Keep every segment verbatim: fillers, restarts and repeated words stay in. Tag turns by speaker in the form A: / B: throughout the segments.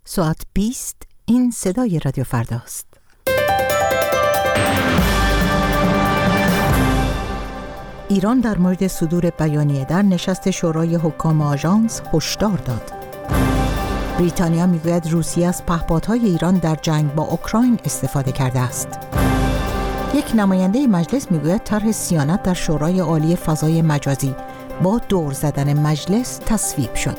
A: ساعت بیست، این صدای رادیو فرداست. ایران در مورد صدور بیانیه در نشست شورای حکام آژانس هشدار داد. بریتانیا میگوید روسیه از پهپادهای ایران در جنگ با اوکراین استفاده کرده است. یک نماینده مجلس میگوید طرح صیانت در شورای عالی فضای مجازی با دور زدن مجلس تصویب شد.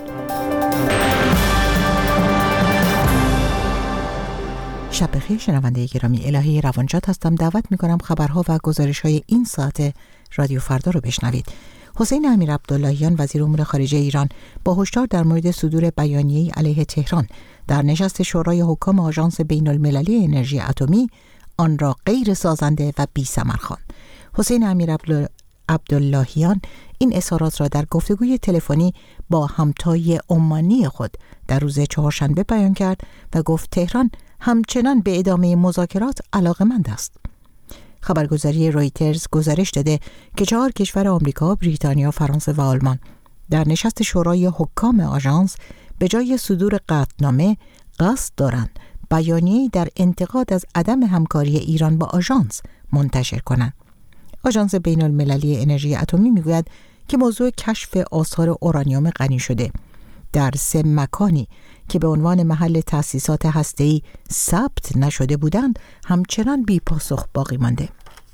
A: شب بخیر شنونده گرامی، الهی روانجات هستم. دعوت میکنم خبرها و گزارش‌های این ساعت رادیو فردا رو بشنوید. حسین امیر عبداللهیان وزیر امور خارجه ایران با هشدار در مورد صدور بیانیه‌ای علیه تهران در نشست شورای حکام آژانس بین المللی انرژی اتمی آن را غیر سازنده و بی‌ثمر خواند. حسین امیر عبداللهیان این اظهارات را در گفتگوی تلفنی با همتای عمانی خود در روز چهارشنبه بیان کرد و گفت تهران همچنان به ادامه مذاکرات علاقه‌مند است. خبرگزاری رویترز گزارش داده که چهار کشور آمریکا، بریتانیا، فرانسه و آلمان در نشست شورای حکام آژانس به جای صدور قطعنامه قصد دارند بیانیه‌ای در انتقاد از عدم همکاری ایران با آژانس منتشر کنند. آژانس بین المللی انرژی اتمی میگوید که موضوع کشف آثار اورانیوم غنی شده در سه مکانی که به عنوان محل تأسیسات هسته‌ای ثبت نشده بودند همچنان بی پاسخ باقی مانده.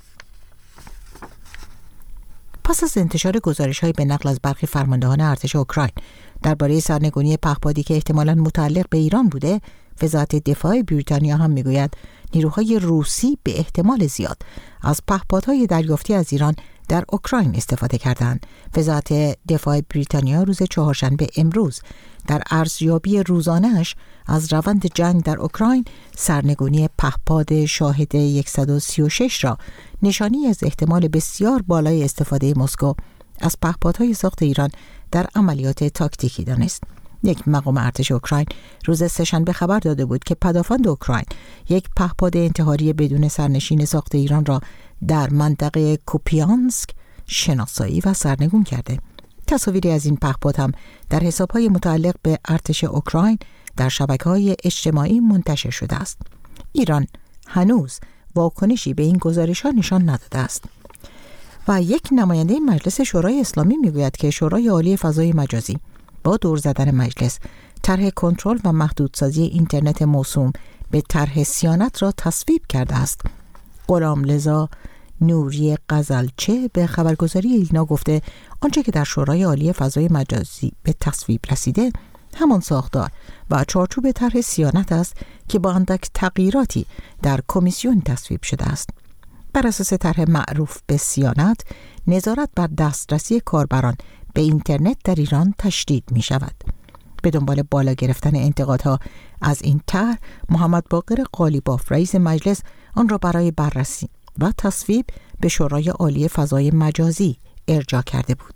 A: پس از انتشار گزارش‌های به نقل از برخی فرماندهان ارتش اوکراین درباره سرنگونی پهپادی که احتمالاً متعلق به ایران بوده، وزارت دفاع بریتانیا هم میگوید نیروهای روسی به احتمال زیاد از پهپادهای دریافتی از ایران در اوکراین استفاده کردند. وزارت دفاع بریتانیا روز چهارشنبه امروز در ارزیابی روزانه‌اش از روند جنگ در اوکراین سرنگونی پهپاد شاهد صد و سی و شش را نشانی از احتمال بسیار بالای استفاده مسکو از پهپادهای ساخت ایران در عملیات تاکتیکی دانست. یک مقام ارتش اوکراین روز سه‌شنبه خبر داده بود که پدافند اوکراین یک پهپاد انتحاری بدون سرنشین ساخت ایران را در منطقه کوپیانسک شناسایی و سرنگون کرده. تصاویری از این پهپاد هم در حساب‌های متعلق به ارتش اوکراین در شبکه‌های اجتماعی منتشر شده است. ایران هنوز واکنشی به این گزارش‌ها نشان نداده است. و یک نماینده مجلس شورای اسلامی میگوید که شورای عالی فضای مجازی با دور زدن مجلس طرح کنترل و محدودسازی اینترنت موسوم به طرح صیانت را تصویب کرده است. غلامرضا نوری غزلچه به خبرگزاری ایلنا گفته آنچه که در شورای عالی فضای مجازی به تصویب رسیده همان ساختار و چارچوب طرح صیانت است که با اندک تغییراتی در کمیسیون تصویب شده است. بر اساس طرح معروف به صیانت، نظارت بر دسترسی کاربران به اینترنت در ایران تشدید می شود. به دنبال بالا گرفتن انتقادها از این طرح، محمد باقر قالیباف رئیس مجلس آن را برای بررسی و تصویب به شورای عالی فضای مجازی ارجاع کرده بود.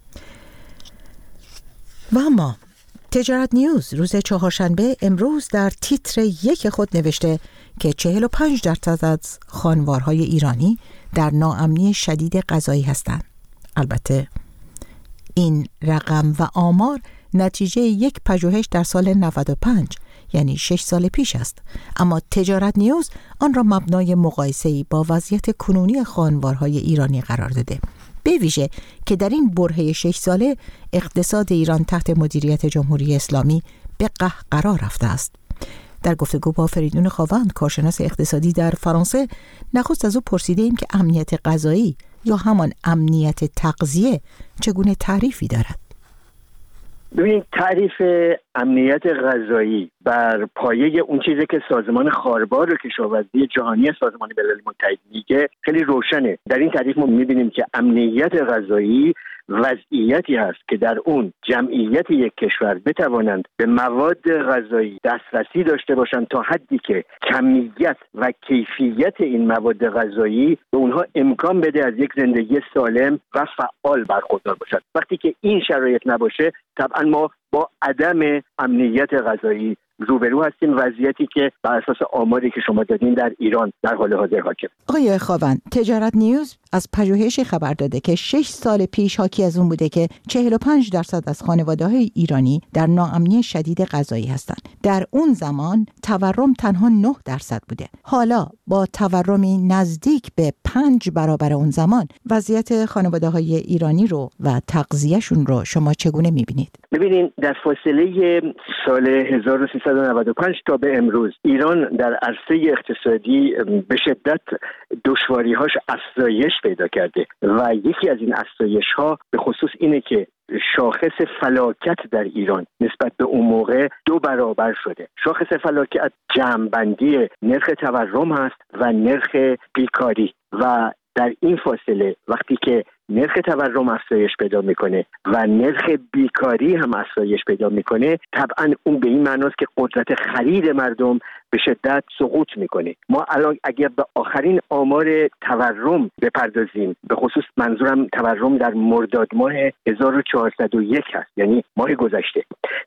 A: و اما تجارت نیوز روز چهارشنبه امروز در تیتر یک خود نوشته که چهل و پنج درصد از خانوارهای ایرانی در ناامنی شدید غذایی هستند. البته این رقم و آمار نتیجه یک پژوهش در سال نود و پنج یعنی شش سال پیش است، اما تجارت نیوز آن را مبنای مقایسه‌ای با وضعیت کنونی خانوارهای ایرانی قرار داده، به ویژه که در این برهه شش ساله اقتصاد ایران تحت مدیریت جمهوری اسلامی به قهقرا رفته است. در گفتگو با فریدون خاوند کارشناس اقتصادی در فرانسه، نخست از او پرسیده ایم که امنیت غذایی یا همان امنیت تغذیه چگونه تعریفی دارد؟
B: ببینید، تعریف امنیت غذایی بر پایه اون چیزی که سازمان خاربار و کشاورزی جهانی سازمان ملل متحد میگه خیلی روشنه. در این تعریف ما میبینیم که امنیت غذایی وضعیتی هست که در اون جمعیت یک کشور بتوانند به مواد غذایی دسترسی داشته باشند تا حدی که کمیت و کیفیت این مواد غذایی به اونها امکان بده از یک زندگی سالم و فعال برخوردار باشند. وقتی که این شرایط نباشه، طبعا ما با عدم امنیت غذایی روبرو هستیم وضعیتی که بر اساس آماری که شما دادین در ایران در حال حاضر حاکم.
A: آقای خاوند، تجارت نیوز از پژوهشی خبر داده که شش سال پیش حاکی از اون بوده که چهل و پنج درصد از خانواده‌های ایرانی در ناامنی شدید غذایی هستند. در اون زمان تورم تنها نه درصد بوده. حالا با تورمی نزدیک به پنج برابر اون زمان وضعیت خانواده‌های ایرانی رو و تغذیه‌شون رو شما چگونه می‌بینید؟
B: ببینید در فاصله سال هزار و سیصد و نود و پنج تا به امروز ایران در عرصه اقتصادی به شدت دشواری‌هاش افزایش پیدا کرده و یکی از این افزایش‌ها به خصوص اینه که شاخص فلاکت در ایران نسبت به اون موقع دو برابر شده. شاخص فلاکت جمع‌بندی نرخ تورم هست و نرخ بیکاری و در این فاصله وقتی که نرخ تورم افزایش پیدا میکنه و نرخ بیکاری هم افزایش پیدا میکنه، طبعا اون به این معناست که قدرت خرید مردم به شدت سقوط میکنه. ما الان اگر به آخرین آمار تورم بپردازیم، به خصوص منظورم تورم در مرداد ماه هزار و چهارصد و یک هست، یعنی ماه گذشته،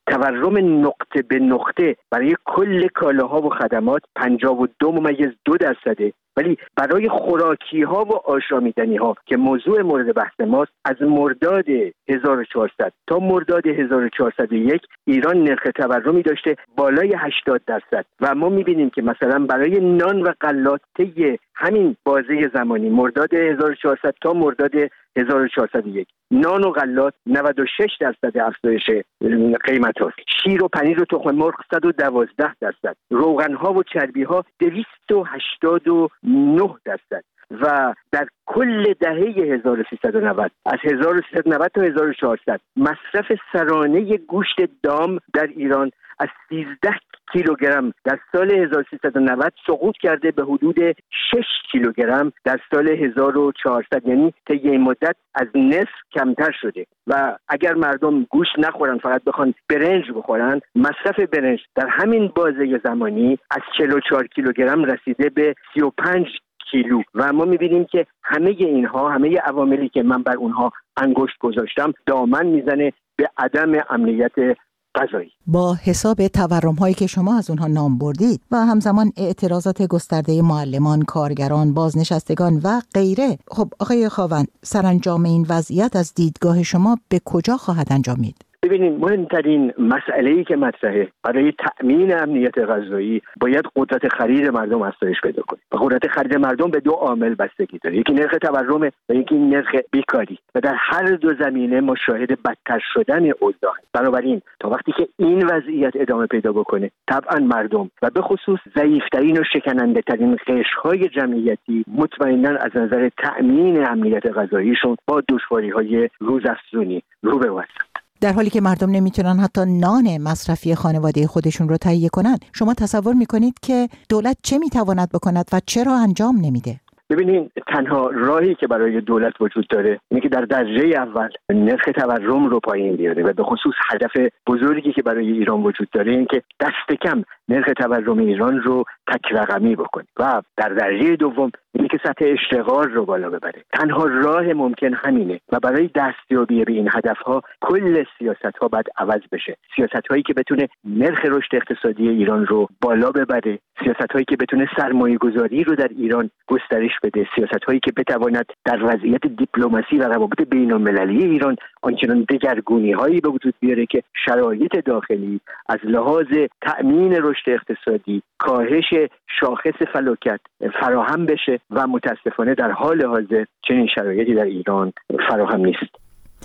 B: تورم نقطه به نقطه برای کل کالاها و خدمات پنجاه و دو ممیز دو درصده، ولی برای خوراکی ها و آشامیدنی ها که موضوع مورد بحث ماست، از مرداد هزار و چهارصد تا مرداد هزار و چهارصد و یک ایران نرخ تورمی داشته بالای هشتاد درصد و ما میبینیم که مثلا برای نان و غلات طی همین بازه زمانی مرداد هزار و چهارصد تا مرداد هزار و چهارصد و یک نان و غلات نود و شش درصد افزایش قیمت هاست، شیر و پنیر و تخم مرغ صد و دوازده درصد، روغن ها و چربی ها دویست و هشتاد و نه درصد و در کل دهه هزار و سیصد و نود از هزار و سیصد و نود تا هزار و چهارصد مصرف سرانه گوشت دام در ایران از سیزده کیلوگرم در سال هزار و سیصد و نود سقوط کرده به حدود شش کیلوگرم در سال هزار و چهارصد، یعنی طی این مدت از نصف کمتر شده و اگر مردم گوشت نخورن فقط بخوان برنج بخورن، مصرف برنج در همین بازه زمانی از چهل و چهار کیلوگرم رسیده به سی و پنج کیلو و ما می‌بینیم که همه اینها، همه عواملی که من بر اونها انگشت گذاشتم دامن میزنه به عدم امنیت غذایی.
A: با حساب تورم هایی که شما از اونها نام بردید و همزمان اعتراضات گسترده معلمان، کارگران، بازنشستگان و غیره، خب آقای خاوند، سرانجام این وضعیت از دیدگاه شما به کجا خواهد انجامید؟
B: ببینید، مهمترین مسئله‌ای که مطرحه برای تأمین امنیت غذایی باید قدرت خرید مردم افزایش پیدا کنه و قدرت خرید مردم به دو عامل بستگی داره، یکی نرخ تورم و یکی نرخ بیکاری و در هر دو زمینه ما شاهد بدتر شدن اوضاع. بنابراین تا وقتی که این وضعیت ادامه پیدا بکنه، طبعا مردم و به خصوص ضعیف‌ترین و شکننده‌ترین قشرهای جمعیتی مطمئناً از نظر تأمین امنیت غذاییشون با دشواری‌های روزافزونی روبرو هستند.
A: در حالی که مردم نمیتونن حتی نان مصرفی خانواده خودشون رو تهیه کنن، شما تصور میکنید که دولت چه میتواند بکند و چرا انجام نمیده؟
B: ببینید، تنها راهی که برای دولت وجود داره اینه که در درجه اول نرخ تورم رو پایین بیاره و به خصوص هدف بزرگی که برای ایران وجود داره این که دست کم نرخ تورم ایران رو تک رقمی بکنه و در درجه دوم اینه که سطح اشتغال رو بالا ببره. تنها راه ممکن همینه و برای دستیابی به این هدفها کل سیاست‌ها باید عوض بشه. سیاست‌هایی که بتونه نرخ رشد اقتصادی ایران رو بالا ببره، سیاست‌هایی که بتونه سرمایه‌گذاری رو در ایران گسترش بده، سیاست‌هایی که بتواند در وضعیت دیپلماسی و روابط بین‌المللی ایران آنچنان دگرگونی‌هایی به وجود بیاره که شرایط داخلی از لحاظ تأمین رشد اقتصادی، کاهش شاخص فلاکت فراهم بشه و متاسفانه در حال حاضر چنین شرایطی در ایران فراهم نیست.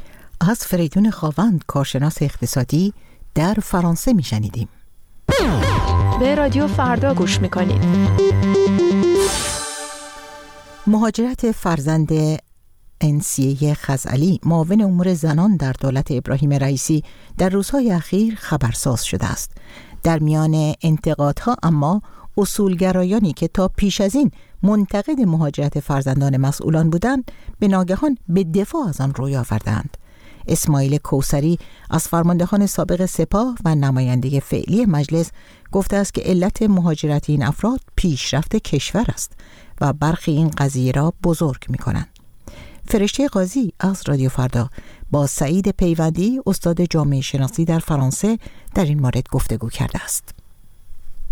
A: از فریدون خاوند، کارشناس اقتصادی، در فرانسه میشنیدیم.
C: به رادیو فردا گوش میکنید.
A: مهاجرت فرزند انسیه خزعلی، معاون امور زنان در دولت ابراهیم رئیسی، در روزهای اخیر خبرساز شده است. در میان انتقادها اما اصولگرایانی که تا پیش از این منتقد مهاجرت فرزندان مسئولان بودند، به ناگهان به دفاع از آن روی آوردند. اسماعیل کوثری از فرماندهان سابق سپاه و نماینده فعلی مجلس گفته است که علت مهاجرت این افراد پیشرفت کشور است و برخی این قضیه را بزرگ می‌کنند. فرشته قاضی از رادیو فردا با سعید پیوندی، استاد جامعه شناسی در فرانسه، در این مورد گفتگو کرده است.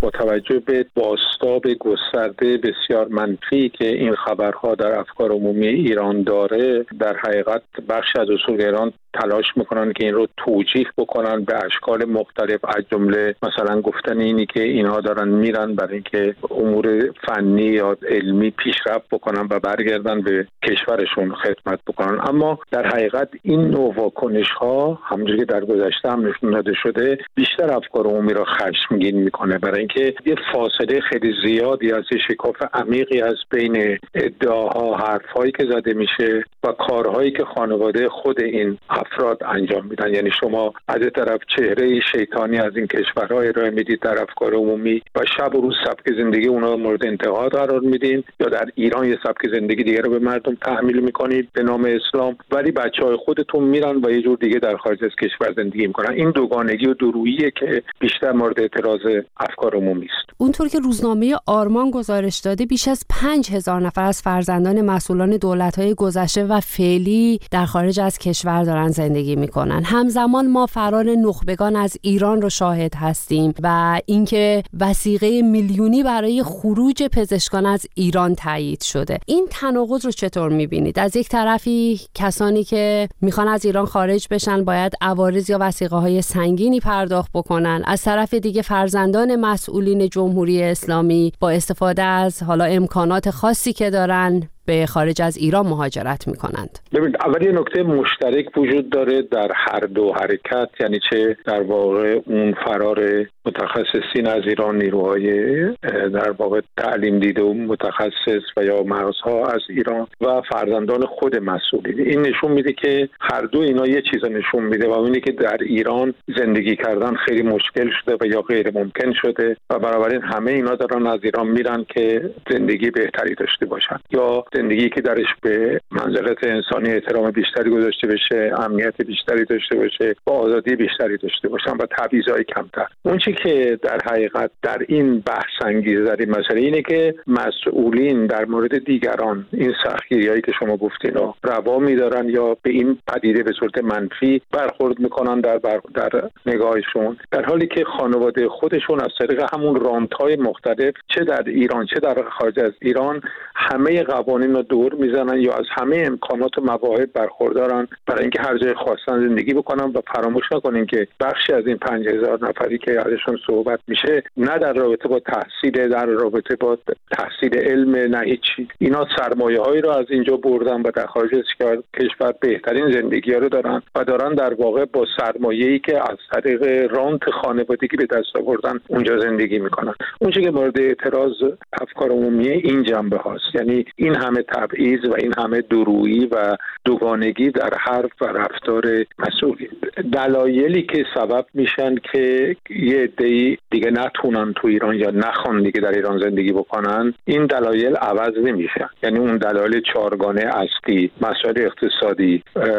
D: با توجه به بازتاب گسترده بسیار منفی که این خبرها در افکار عمومی ایران داره، در حقیقت بخش از اصولگرایان تلاش میکنن که این رو توجیه بکنن به اشکال مختلف، از جمله مثلا گفتن اینی که اینها دارن میرن برای اینکه امور فنی یا علمی پیشرفت بکنن و برگردن به کشورشون خدمت بکنن. اما در حقیقت این نوع واکنش ها همونجوری که در گذشته هم نشون داده شده بیشتر افکار عمومی را خشمگین میکنه، برای اینکه یه فاصله خیلی زیادی از شکاف عمیقی از بین ادعاها، حرفایی که زده میشه و کارهایی که خانواده خود این افراد انجام میدن. یعنی شما از طرف چهره شیطانی از این کشورها ارائه میدید در افکار عمومی و شب و روز سبک زندگی اونها مورد انتقاد قرار میدین، یا در ایران یه سبک زندگی دیگه رو به مردم تحمیل میکنید به نام اسلام، ولی بچهای خودتون میرن و یه جور دیگه در خارج از کشور زندگی میکنن. این دوگانگی و دوروییه که بیشتر مورد اعتراض افکار عمومی است.
E: اونطور که روزنامه آرمان گزارش داده بیش از پنج هزار نفر از فرزندان مسئولان دولت‌های گذشته و فعلی در خارج از کشور دارن زندگی میکنن. همزمان ما فرار نخبگان از ایران رو شاهد هستیم و اینکه وثیقه میلیونی برای خروج پزشکان از ایران تایید شده. این تناقض رو چطور میبینید؟ از یک طرفی کسانی که میخوان از ایران خارج بشن باید عوارض یا وثیقه های سنگینی پرداخت بکنن، از طرف دیگه فرزندان مسئولین جمهوری اسلامی با استفاده از حالا امکانات خاصی که دارن به خارج از ایران مهاجرت میکنند.
D: ببینید، اول یه نکته مشترک وجود داره در هر دو حرکت، یعنی چه در واقع اون فرار متخصصین از ایران، نیروهای در واقع تعلیم دیده و متخصص و یا مغزها از ایران و فرزندان خود مسئولین. این نشون میده که هر دو اینا یه چیز نشون میده و اونی که در ایران زندگی کردن خیلی مشکل شده و یا غیر ممکن شده و بنابراین همه اینا دارن از ایران میرن که زندگی بهتری داشته باشن، یا زندگی که درش به منزلت انسانی احترام بیشتری گذاشته بشه، امنیت بیشتری داشته باشه و آزادی بیشتری داشته باشن و تبعیض‌های کمتر. اون چی که در حقیقت در این بحث انگیز در این مسئله اینه که مسئولین در مورد دیگران این سختگیری‌هایی که شما گفتین رو روا می‌دارن یا به این پدیده به صورت منفی برخورد می‌کنن در بر... در نگاهشون، در حالی که خانواده خودشون از طریق همون رانت‌های مختلف چه در ایران چه در خارج از ایران همه قوانین رو دور میزنن یا از همه امکانات و مواهب برخوردارن برای اینکه هر جای خواستن زندگی بکنن. و فراموش نکنیم که بخشی از این پنج هزار نفری که ازشون صحبت میشه نه در رابطه با تحصیل، در رابطه با تحصیل علم، نه هیچی. اینا سرمایه‌هایی رو از اینجا بردن و در خارج از کشور بهترین زندگی‌ها رو دارن و دارن در واقع با سرمایه‌ای که از طریق رانت خانوادگی به دست آوردن اونجا زندگی میکنن. اون چیزی که مورد اعتراض افکار عمومی این جنبه هاست، یعنی این همه تبعیض و این همه دورویی و دوگانگی در حرف و رفتار مسئولین. دلایلی که سبب میشن که یه عده‌ای دیگه نتونن تو ایران یا نخوان دیگه در ایران زندگی بکنن، این دلایل عوض نمیشن. یعنی اون دلایل چهارگانه اصلی، مسائل اقتصادی،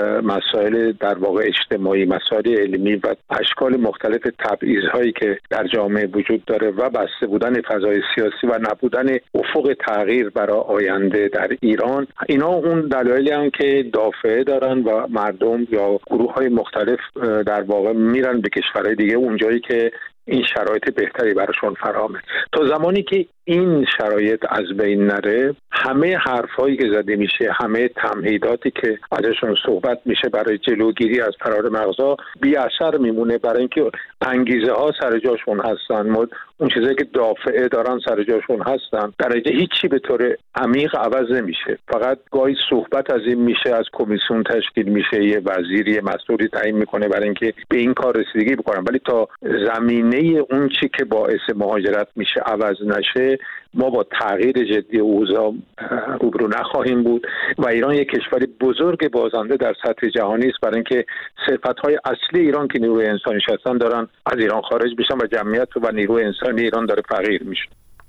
D: مسائل در واقع اجتماعی، مسائل علمی و اشکال مختلف تبعیض‌هایی که در جامعه وجود داره و بسته بودن فضای سیاسی و نبودن افق تغییر برای آینده در ایران، اینا اون دلایلی هم که دافعه دارن و مردم یا گروه‌های مختلف در واقع میرن به کشورهای دیگه اونجایی که این شرایط بهتری براشون فراهمه. تا زمانی که این شرایط از بین نره، همه حرفایی که زده میشه، همه تمهیداتی که ازشون صحبت میشه برای جلوگیری از فرار مغزها بی اثر میمونه، برای اینکه انگیزه ها سر جاشون هستن، مد اون چیزایی که دافعه دارن سر جاشون هستن. در اینجا هیچی به طور عمیق عوض نمیشه، فقط گاهی صحبت از این میشه، از کمیسیون تشکیل میشه، یه وزیری یه مسئولی تعیین میکنه برای اینکه به این کار رسیدگی بکنن، ولی تا زمینه اون چی که باعث مهاجرت میشه عوض نشه، ما با تغییر جدی اوضاع روبرو نخواهیم بود و ایران یک کشور بزرگ بازنده در سطح جهانی است، برای اینکه صفت‌های اصلی ایران که نیروی انسانیش هستن دارن از ایران خارج بشن و جمعیت و نیروی انسانی ایران داره فقیر میشه.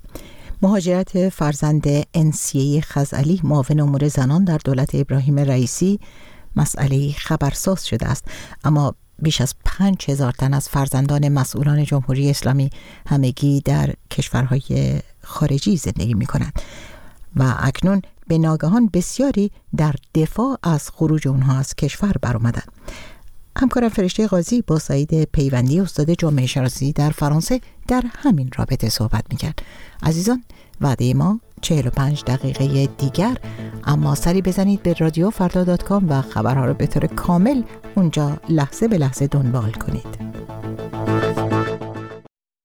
A: مهاجرت فرزند انسیه خزعلی، معاون امور زنان در دولت ابراهیم رئیسی، مسئله خبرساز شده است، اما بیش از پنج هزار تن از فرزندان مسئولان جمهوری اسلامی همگی در کشورهای خارجی زندگی می کنند و اکنون به ناگهان بسیاری در دفاع از خروج اونها از کشور برآمدند. همکارم فرشته قاضی با سعید پیوندی استاد جامعه شناسی در فرانسه در همین رابطه صحبت میکرد. عزیزان، وعده ما چهل و پنج دقیقه دیگر، اما سری بزنید به رادیو فردا دات کام و خبرها رو به طور کامل اونجا لحظه به لحظه دنبال کنید.